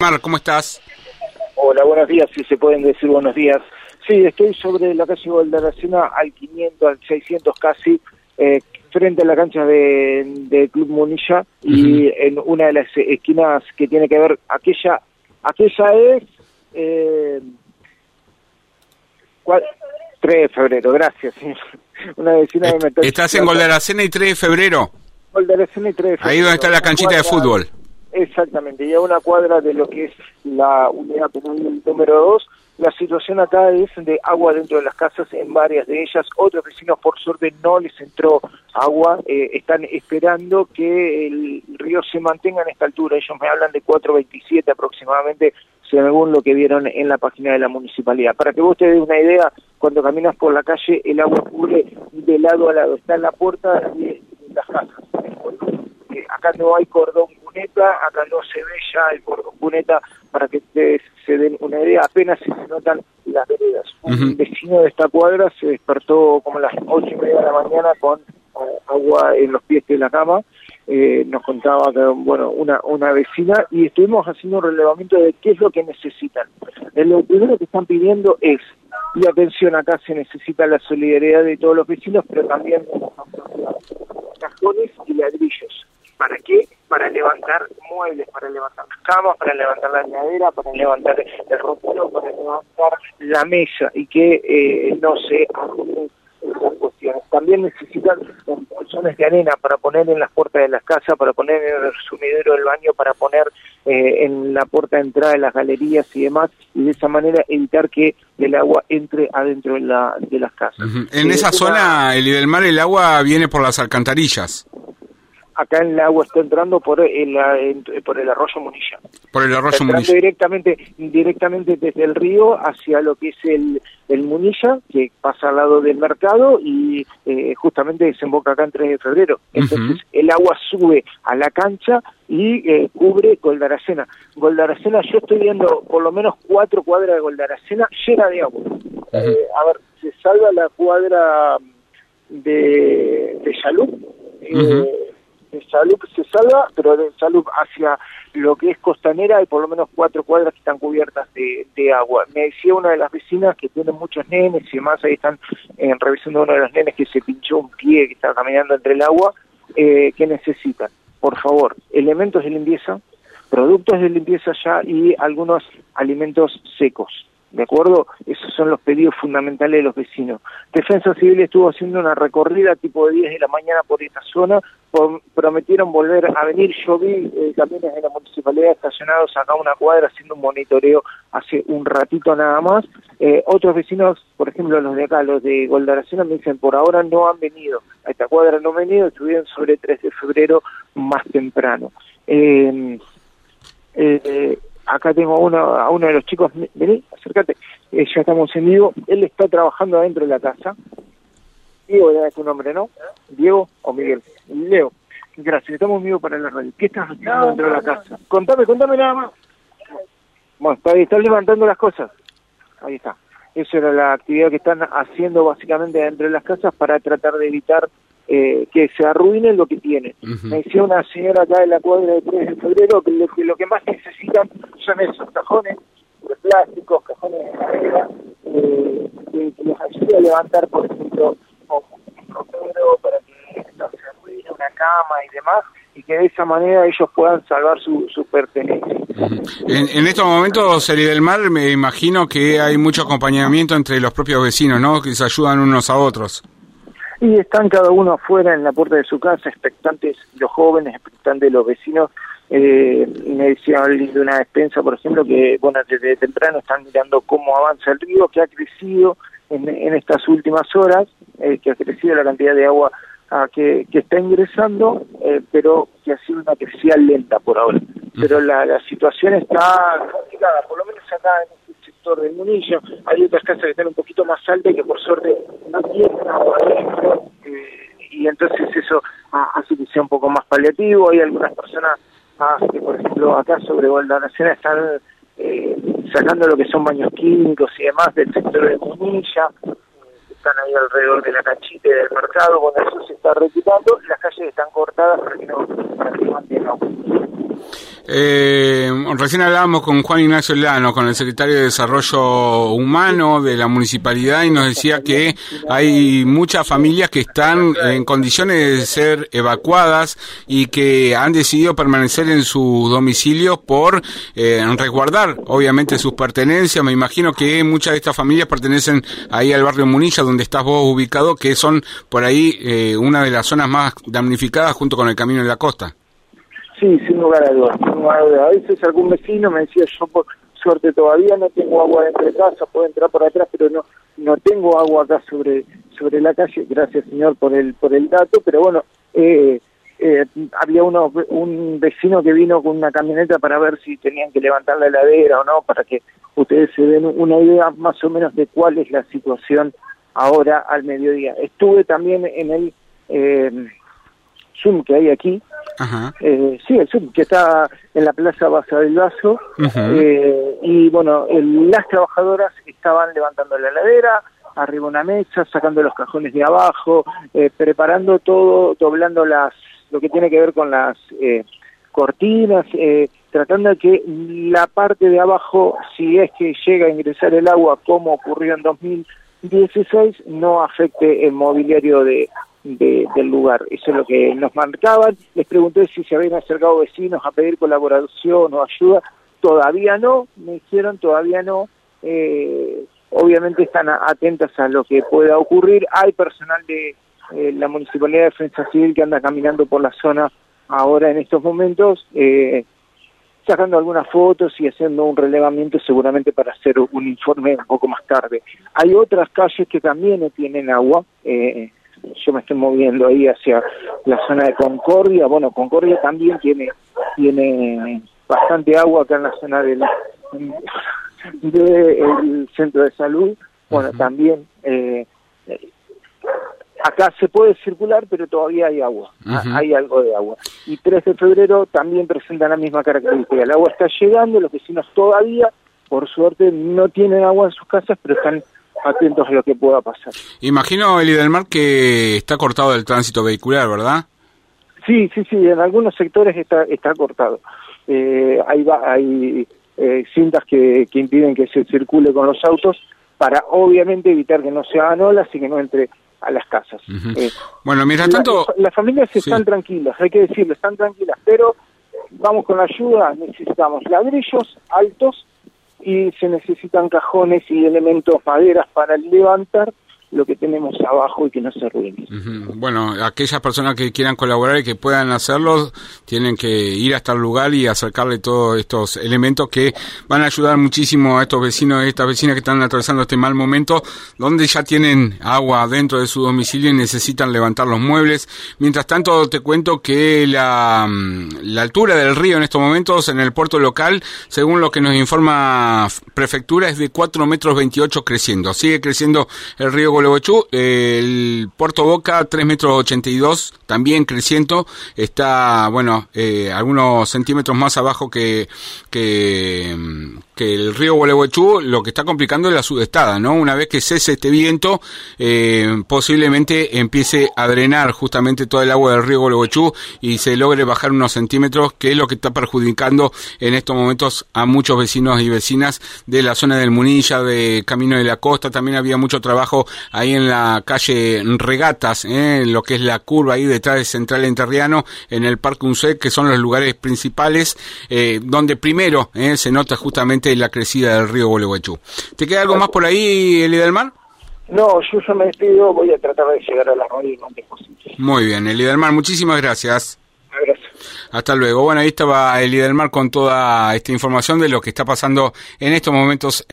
Lidelmar, ¿cómo estás? Hola, buenos días, si se pueden decir buenos días. Sí, estoy sobre la calle Goldaracena al 500, al 600 casi, frente a la cancha de Club Munilla, y en una de las esquinas que tiene que ver, aquella es 3 de febrero, gracias. Sí. Una vecina que me... ¿Estás en Goldaracena y 3 de febrero? Goldaracena y 3 de febrero. Ahí donde está la canchita de fútbol. Exactamente, y a una cuadra de lo que es la unidad penal número 2. La situación acá es de agua dentro de las casas, en varias de ellas. Otros vecinos, por suerte, no les entró agua. Están esperando que el río se mantenga en esta altura. Ellos me hablan de 4,27 aproximadamente, según lo que vieron en la página de la municipalidad. Para que vos te des una idea, cuando caminas por la calle, el agua cubre de lado a lado. Está en la puerta de las casas. Acá no hay cordón cuneta, acá no se ve ya el cordón cuneta, para que ustedes se den una idea, apenas se notan las veredas. Un vecino de esta cuadra se despertó como a las 8:30 de la mañana con agua en los pies de la cama. Nos contaba que, bueno, una vecina, y estuvimos haciendo un relevamiento de qué es lo que necesitan. Lo primero que están pidiendo es, y atención, acá se necesita la solidaridad de todos los vecinos, pero también cajones y ladrillos. ¿Para qué? Para levantar muebles, para levantar las camas, para levantar la heladera, para levantar el ropero, para levantar la mesa, y que no se arruinen esas cuestiones. También necesitan bolsones de arena para poner en las puertas de las casas, para poner en el sumidero del baño, para poner en la puerta de entrada de las galerías y demás, y de esa manera evitar que el agua entre adentro de las casas. En esa zona, Lidelmar, el agua viene por las alcantarillas. Acá el agua está entrando por el arroyo Munilla. Por el arroyo Munilla. Directamente desde el río hacia lo que es el Munilla, que pasa al lado del mercado, y justamente desemboca acá en 3 de febrero. Entonces el agua sube a la cancha y cubre Goldaracena. Goldaracena, yo estoy viendo por lo menos 4 cuadras de Goldaracena llena de agua. A ver, se salva la cuadra de Yalup, de Yalup se salva, pero de Yalup hacia lo que es Costanera hay por lo menos 4 cuadras que están cubiertas de agua. Me decía una de las vecinas que tiene muchos nenes y demás, ahí están revisando uno de los nenes que se pinchó un pie, que estaba caminando entre el agua, que necesitan, por favor, elementos de limpieza, productos de limpieza ya, y algunos alimentos secos. ¿De acuerdo? Esos son los pedidos fundamentales de los vecinos. Defensa Civil estuvo haciendo una recorrida tipo de 10 de la mañana por esta zona, prometieron volver a venir. Yo vi camiones de la municipalidad estacionados acá a una cuadra haciendo un monitoreo hace un ratito nada más. Otros vecinos, por ejemplo los de acá, los de Goldaracena, me dicen por ahora no han venido, a esta cuadra no han venido, estuvieron sobre 3 de febrero más temprano. Acá tengo a uno de los chicos, vení, acércate, ya estamos en vivo, él está trabajando adentro de la casa. Diego, ya es tu nombre, ¿no? ¿Diego o Miguel? Leo, gracias, estamos en vivo para la radio. ¿Qué estás haciendo dentro de la casa? Contame nada más. Bueno, estás levantando las cosas. Ahí está. Esa era la actividad que están haciendo básicamente dentro de las casas para tratar de evitar que se arruine lo que tienen. Me decía una señora acá de la cuadra de 3 de febrero que lo que más necesitan son esos cajones de plásticos, cajones de madera, que les ayude a levantar, por ejemplo, un ropero para que no se arruine una cama y demás, y que de esa manera ellos puedan salvar su pertenencia. En estos momentos, Lidelmar, me imagino que hay mucho acompañamiento entre los propios vecinos, ¿no? Que se ayudan unos a otros. Y están cada uno afuera en la puerta de su casa, expectantes los jóvenes, expectantes los vecinos. Me decía alguien de una despensa, por ejemplo, que bueno, desde temprano están mirando cómo avanza el río, que ha crecido en estas últimas horas, que ha crecido la cantidad de agua que está ingresando, pero que ha sido una crecida lenta por ahora. Pero la situación está complicada, por lo menos acá en este sector del Munilla. Hay otras casas que están un poquito más altas y que por suerte no tienen agua adentro, y entonces eso hace que sea un poco más paliativo. Hay algunas personas que, por ejemplo, acá sobre Goldaracena están sacando lo que son baños químicos y demás del sector del Munilla, están ahí alrededor de la canchita y del mercado. Cuando eso se está retirando, las calles están cortadas para que no mantengan agua. Recién hablábamos con Juan Ignacio Lano, con el secretario de Desarrollo Humano de la Municipalidad, y nos decía que hay muchas familias que están en condiciones de ser evacuadas y que han decidido permanecer en sus domicilios por resguardar, obviamente, sus pertenencias. Me imagino que muchas de estas familias pertenecen ahí al barrio Munilla, donde estás vos ubicado, que son por ahí una de las zonas más damnificadas junto con el Camino de la Costa. Sí, sin lugar a dudas. A veces algún vecino me decía, yo por suerte todavía no tengo agua dentro de casa, puedo entrar por atrás, pero no tengo agua acá sobre la calle. Gracias, señor, por el dato. Pero bueno, había un vecino que vino con una camioneta para ver si tenían que levantar la heladera o no, para que ustedes se den una idea más o menos de cuál es la situación ahora al mediodía. Estuve también en el Zoom que hay aquí. Ajá. Sí, el Zoom que está en la Plaza Baza del Vaso. Y bueno, las trabajadoras estaban levantando la heladera, arriba una mesa, sacando los cajones de abajo, preparando todo, doblando lo que tiene que ver con las cortinas, tratando de que la parte de abajo, si es que llega a ingresar el agua como ocurrió en 2016, no afecte el mobiliario del lugar. Eso es lo que nos marcaban. Les pregunté si se habían acercado vecinos a pedir colaboración o ayuda. Todavía no, me dijeron, todavía no. Obviamente están atentas a lo que pueda ocurrir. Hay personal de la Municipalidad de Defensa Civil que anda caminando por la zona ahora en estos momentos, sacando algunas fotos y haciendo un relevamiento seguramente para hacer un informe un poco más tarde. Hay otras calles que también no tienen agua. Yo me estoy moviendo ahí hacia la zona de Concordia. Bueno, Concordia también tiene bastante agua acá en la zona del centro de salud. Bueno, también acá se puede circular, pero todavía hay agua, hay algo de agua. Y 3 de febrero también presenta la misma característica. El agua está llegando, los vecinos todavía, por suerte, no tienen agua en sus casas, pero están atentos a lo que pueda pasar. Imagino, Eli del Mar, que está cortado el tránsito vehicular, ¿verdad? Sí, en algunos sectores está cortado. Hay cintas que impiden que se circule con los autos para, obviamente, evitar que no se hagan olas y que no entre a las casas. Bueno, mientras tanto... Las familias están tranquilas, hay que decirlo, están tranquilas, pero vamos con la ayuda, necesitamos ladrillos altos y se necesitan cajones y elementos, maderas para levantar lo que tenemos abajo y que no se arruine. Bueno, aquellas personas que quieran colaborar y que puedan hacerlo, tienen que ir hasta el lugar y acercarle todos estos elementos que van a ayudar muchísimo a estos vecinos y estas vecinas que están atravesando este mal momento, donde ya tienen agua dentro de su domicilio y necesitan levantar los muebles. Mientras tanto, te cuento que la altura del río en estos momentos en el puerto local, según lo que nos informa Prefectura, es de 4,28 metros creciendo. Sigue creciendo el río Gualeguaychú, el Puerto Boca 3,82 metros, también creciendo, está, algunos centímetros más abajo que el río Gualeguaychú. Lo que está complicando es la sudestada, ¿no? Una vez que cese este viento, posiblemente empiece a drenar justamente todo el agua del río Gualeguaychú y se logre bajar unos centímetros, que es lo que está perjudicando en estos momentos a muchos vecinos y vecinas de la zona del Munilla, de Camino de la Costa. También había mucho trabajo ahí en la calle Regatas, lo que es la curva ahí detrás de Central Entrerriano, en el Parque Unsec, que son los lugares principales donde primero se nota justamente la crecida del río Gualeguaychú. ¿Te queda algo más por ahí, Eli del Mar? No, yo ya me despido, voy a tratar de llegar a la radio lo antes posible. Muy bien, Eli del Mar, muchísimas gracias. Gracias. Hasta luego. Bueno, ahí estaba Eli del Mar con toda esta información de lo que está pasando en estos momentos